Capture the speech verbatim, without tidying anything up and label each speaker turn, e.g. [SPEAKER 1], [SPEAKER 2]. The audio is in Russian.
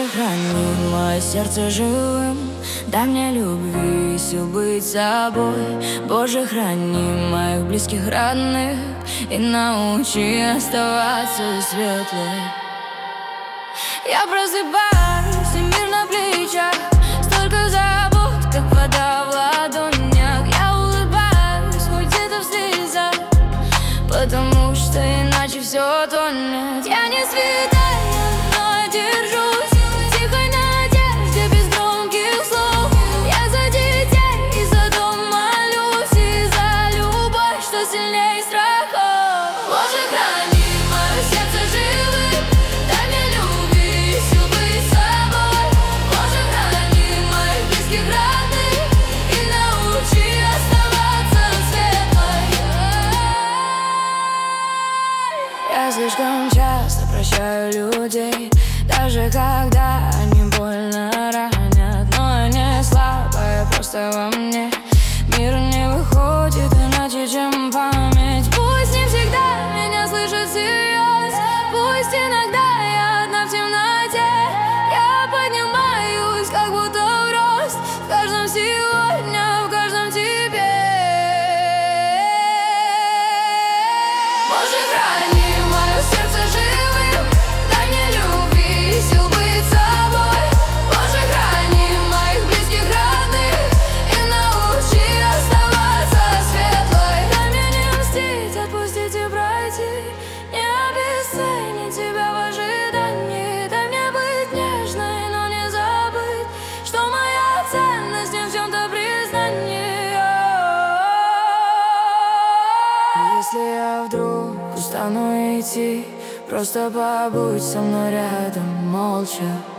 [SPEAKER 1] храни мое сердце живым, дай мне любви и сил быть собой. Боже, храни моих близких, родных и научи оставаться светлой. Я просыпаюсь, и мир на плечах, столько забот, как вода в ладонях. Я улыбаюсь, хоть где-то в слезах, потому что иначе все тонет. Я не святая, но я держусь в тихой надежде, без громких слов. Я за детей и за дом молюсь, и за любовь, что сильнее страхов. Боже, храни мое сердце живым, дай мне любви и сил быть собой. Боже, храни моих близких, родных и научи оставаться светлой. Я слишком часто прощаю людей, даже когда они больно ранят. Но я не слабая, просто во мне мир не выходит иначе, чем память. Пусть не всегда меня слышат всерьез, пусть иногда я одна в темноте. Я поднимаюсь, как будто в рост, в каждом сегодня, в каждом тебе. Боже, храни мое сердце живым, дай мне любви и сил быть собой. Боже, храни моих близких, родных и научи оставаться светлой. Дай мне не мстить, отпустить и пройти, не обесценить тебя в ожидании. Дай мне быть нежной, но не забыть, что моя ценность не в чем-то признание. Если я вдруг устану идти, просто побудь со мной рядом молча.